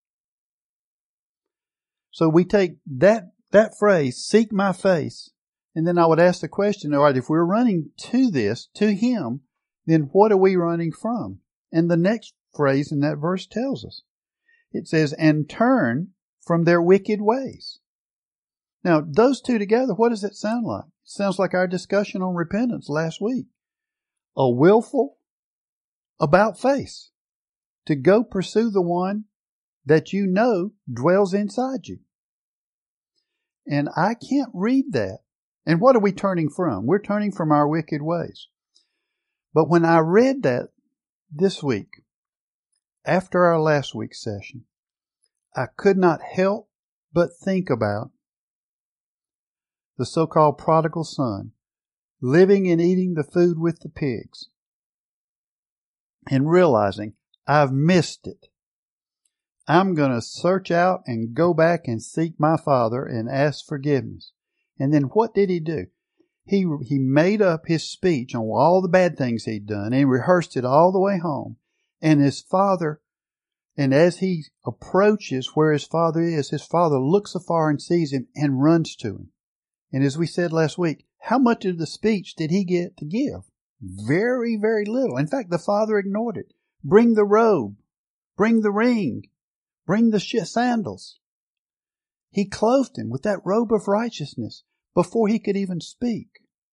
So we take that, that phrase, seek my face, and then I would ask the question, all right, if we're running to this, to him, then what are we running from? And the next phrase in that verse tells us. It says, and turn from their wicked ways. Now, those two together, what does it sound like? It sounds like our discussion on repentance last week. A willful about face. To go pursue the one that you know dwells inside you. And I can't read that. And what are we turning from? We're turning from our wicked ways. But when I read that this week, after our last week's session, I could not help but think about the so-called prodigal son living and eating the food with the pigs and realizing I've missed it. I'm going to search out and go back and seek my father and ask forgiveness. And then what did he do? He, he made up his speech on all the bad things he'd done and rehearsed it all the way home. And his father, and as he approaches where his father is, his father looks afar and sees him and runs to him. And as we said last week, how much of the speech did he get to give? Very, very little. In fact, the father ignored it. Bring the robe. Bring the ring. Bring the sandals. He clothed him with that robe of righteousness before he could even speak.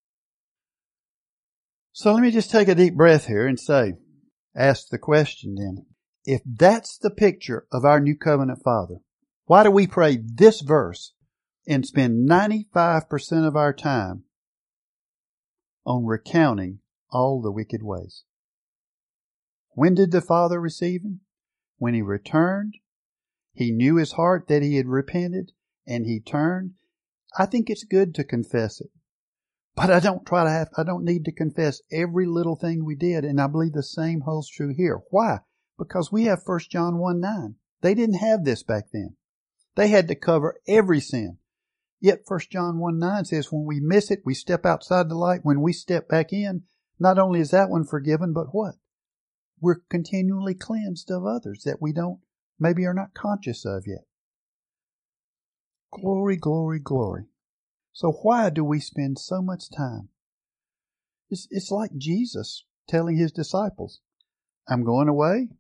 So let me just take a deep breath here and say, ask the question then. If that's the picture of our new covenant father, why do we pray this verse and spend ninety-five percent of our time on recounting all the wicked ways? When did the father receive him? When he returned. He knew his heart that he had repented and he turned. I think it's good to confess it. But I don't try to have, I don't need to confess every little thing we did. And I believe the same holds true here. Why? Because we have First John one nine. They didn't have this back then. They had to cover every sin. Yet First John one nine says when we miss it, we step outside the light. When we step back in, not only is that one forgiven, but what? We're continually cleansed of others that we don't, maybe are not conscious of yet. Glory, glory, glory. So why do we spend so much time? It's, it's like Jesus telling his disciples, I'm going away.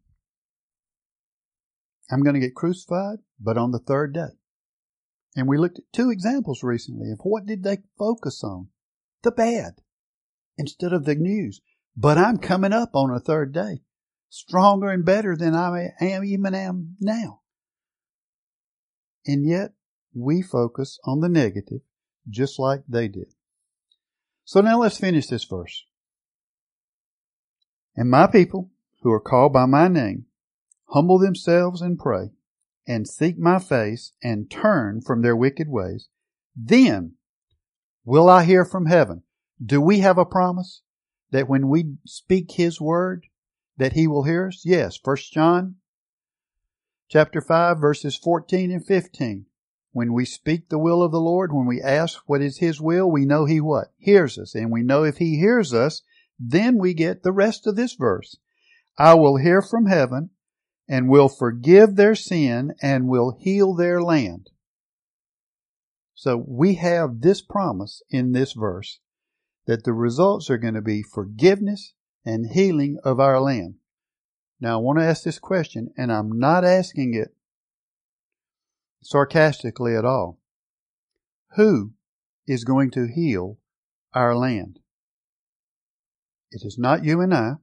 I'm going to get crucified, but on the third day. And we looked at two examples recently of what did they focus on? The bad instead of the news. But I'm coming up on a third day, stronger and better than I am even am now. And yet we focus on the negative just like they did. So now let's finish this verse. And my people, who are called by my name, humble themselves and pray, and seek my face, and turn from their wicked ways, then will I hear from heaven. Do we have a promise that when we speak His word, that He will hear us? Yes. First John chapter five, verses fourteen and fifteen. When we speak the will of the Lord, when we ask what is His will, we know He what? Hears us. And we know if He hears us, then we get the rest of this verse. I will hear from heaven and will forgive their sin and will heal their land. So we have this promise in this verse that the results are going to be forgiveness and healing of our land. Now I want to ask this question, and I'm not asking it sarcastically at all. Who is going to heal our land? It is not you and I.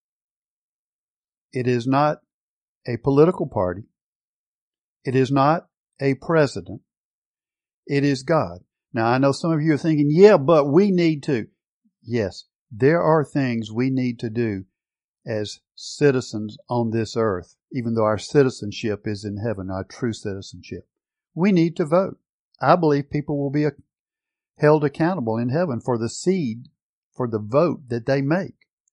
It is not a political party. It is not a president. It is God. Now, I know some of you are thinking, yeah, but we need to. Yes, there are things we need to do as citizens on this earth, even though our citizenship is in heaven, our true citizenship. We need to vote. I believe people will be held accountable in heaven for the seed, for the vote that they make.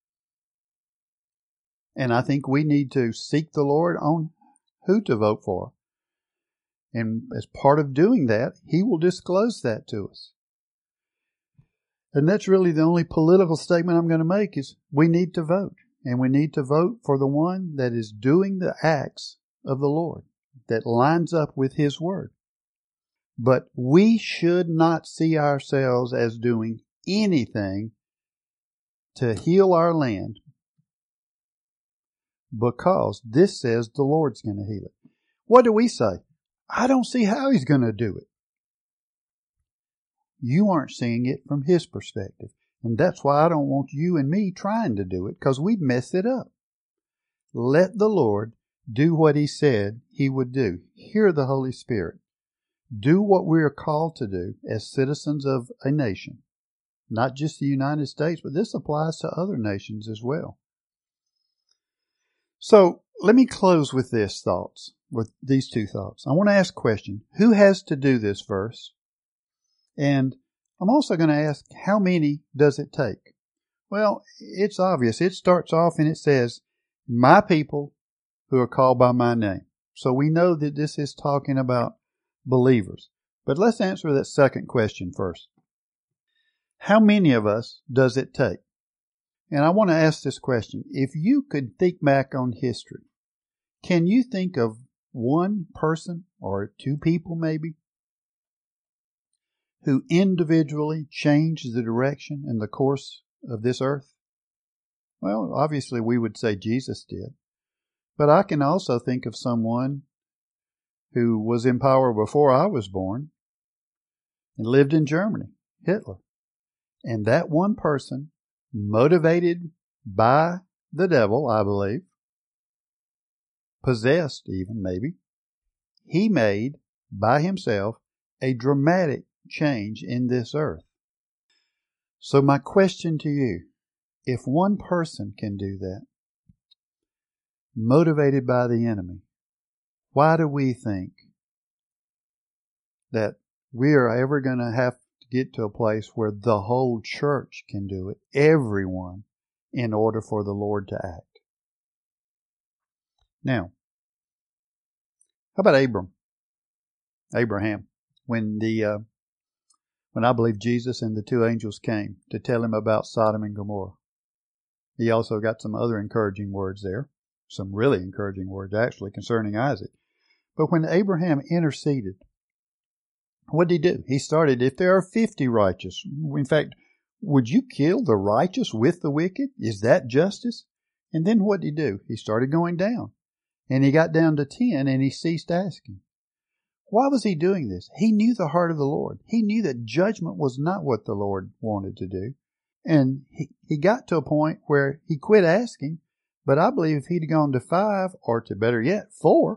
And I think we need to seek the Lord on who to vote for. And as part of doing that, He will disclose that to us. And that's really the only political statement I'm going to make is we need to vote. And we need to vote for the one that is doing the acts of the Lord, that lines up with His word. But we should not see ourselves as doing anything to heal our land, because this says the Lord's going to heal it. What do we say? I don't see how He's going to do it. You aren't seeing it from His perspective. And that's why I don't want you and me trying to do it, because we'd mess it up. Let the Lord do what He said He would do. Hear the Holy Spirit. Do what we are called to do as citizens of a nation. Not just the United States, but this applies to other nations as well. So let me close with this thoughts, with these two thoughts. I want to ask a question. Who has to do this verse? And I'm also going to ask, how many does it take? Well, it's obvious. It starts off and it says, my people who are called by my name. So we know that this is talking about believers. But let's answer that second question first. How many of us does it take? And I want to ask this question. If you could think back on history, can you think of one person or two people maybe who individually changed the direction and the course of this earth? Well, obviously we would say Jesus did. But I can also think of someone who was in power before I was born and lived in Germany, Hitler. And that one person, motivated by the devil, I believe, possessed even maybe, he made by himself a dramatic change in this earth. So my question to you, if one person can do that, motivated by the enemy, why do we think that we are ever going to have to get to a place where the whole church can do it, everyone, in order for the Lord to act? Now, how about Abram? Abraham, when the uh, when I believe Jesus and the two angels came to tell him about Sodom and Gomorrah. He also got some other encouraging words there, some really encouraging words actually concerning Isaac. But when Abraham interceded, what did he do? He started, if there are fifty righteous, in fact, would you kill the righteous with the wicked? Is that justice? And then what did he do? He started going down. And he got down to ten and he ceased asking. Why was he doing this? He knew the heart of the Lord. He knew that judgment was not what the Lord wanted to do. And he, he got to a point where he quit asking. But I believe if he'd gone to five, or to better yet, four,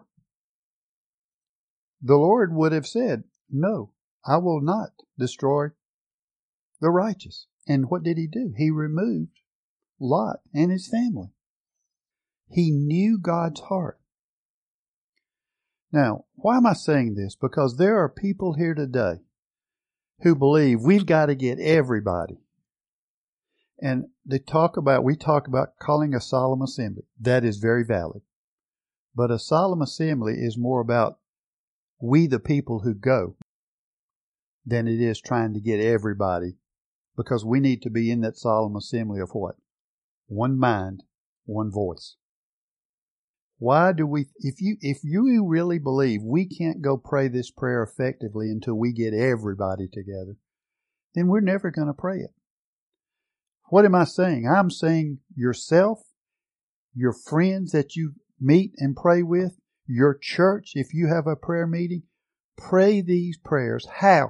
the Lord would have said, no, I will not destroy the righteous. And what did he do? He removed Lot and his family. He knew God's heart. Now, why am I saying this? Because there are people here today who believe we've got to get everybody. And they talk about, we talk about calling a solemn assembly. That is very valid. But a solemn assembly is more about we, the people who go, than it is trying to get everybody. Because we need to be in that solemn assembly of what? One mind, one voice. Why do we, if you, if you really believe we can't go pray this prayer effectively until we get everybody together, then we're never going to pray it. What am I saying? I'm saying yourself, your friends that you meet and pray with, your church, if you have a prayer meeting, pray these prayers. How?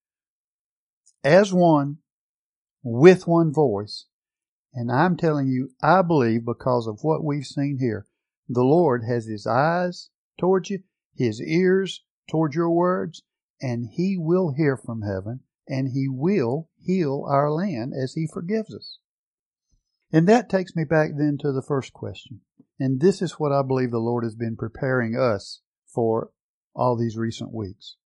As one, with one voice. And I'm telling you, I believe because of what we've seen here, the Lord has His eyes towards you, His ears towards your words, and He will hear from heaven, and He will heal our land as He forgives us. And that takes me back then to the first question. And this is what I believe the Lord has been preparing us for all these recent weeks.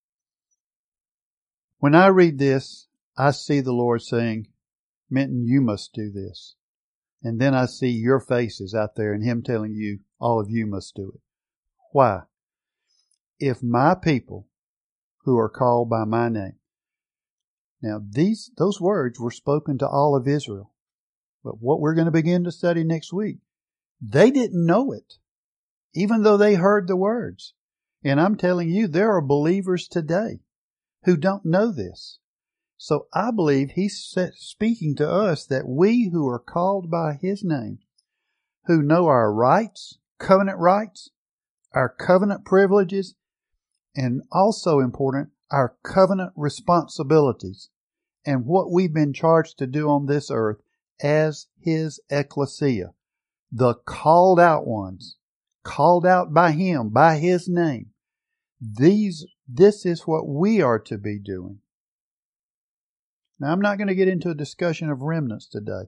When I read this, I see the Lord saying, Minton, you must do this. And then I see your faces out there and Him telling you, all of you must do it. Why? If my people who are called by my name. Now, these those words were spoken to all of Israel. But what we're going to begin to study next week, they didn't know it, even though they heard the words. And I'm telling you, there are believers today who don't know this. So I believe He's speaking to us that we who are called by His name, who know our rights, covenant rights, our covenant privileges, and also important, our covenant responsibilities, and what we've been charged to do on this earth as His ecclesia, the called out ones, called out by Him, by His name. These, this is what we are to be doing. Now, I'm not going to get into a discussion of remnants today,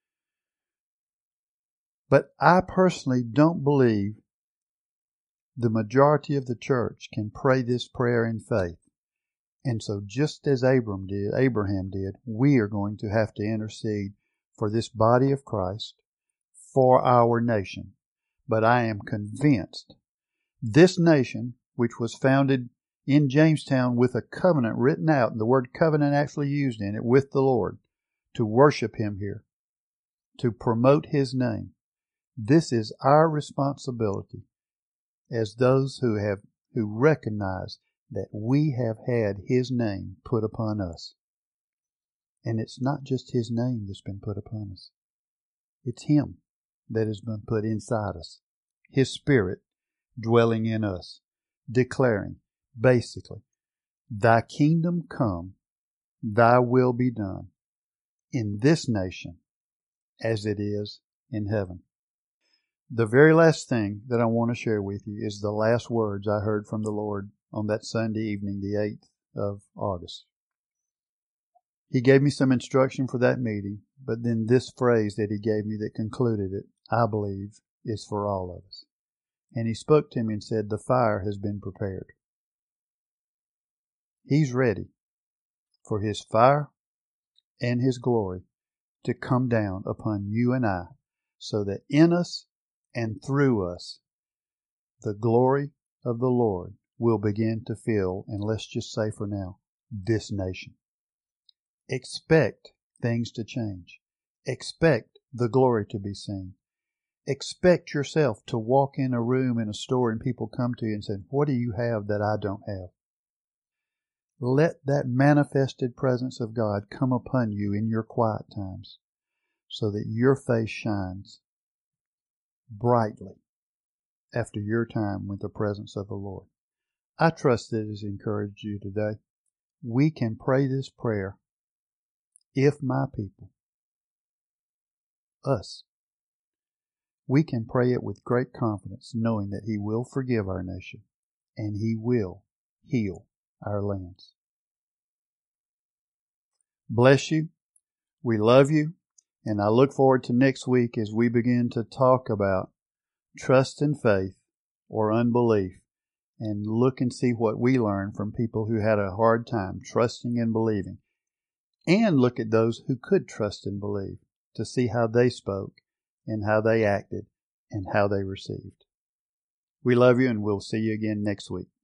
but I personally don't believe the majority of the church can pray this prayer in faith. And so just as Abraham did, Abraham did, we are going to have to intercede for this body of Christ, for our nation. But I am convinced this nation, which was founded in Jamestown with a covenant written out, and the word covenant actually used in it, with the Lord, to worship Him here, to promote His name. This is our responsibility as those who have who recognize that we have had His name put upon us. And it's not just His name that's been put upon us. It's Him that has been put inside us. His Spirit dwelling in us, declaring, basically, Thy kingdom come, Thy will be done in this nation as it is in heaven. The very last thing that I want to share with you is the last words I heard from the Lord on that Sunday evening, the eighth of August. He gave me some instruction for that meeting, but then this phrase that He gave me that concluded it, I believe, is for all of us. And He spoke to me and said, the fire has been prepared. He's ready for His fire and His glory to come down upon you and I, so that in us and through us, the glory of the Lord will begin to fill, and let's just say for now, this nation. Expect things to change. Expect the glory to be seen. Expect yourself to walk in a room in a store and people come to you and say, what do you have that I don't have? Let that manifested presence of God come upon you in your quiet times so that your face shines brightly after your time with the presence of the Lord. I trust that it has encouraged you today. We can pray this prayer, if my people, us, we can pray it with great confidence, knowing that He will forgive our nation and He will heal our lands. Bless you. We love you. And I look forward to next week as we begin to talk about trust and faith or unbelief, and look and see what we learn from people who had a hard time trusting and believing, and look at those who could trust and believe to see how they spoke and how they acted and how they received. We love you, and we'll see you again next week.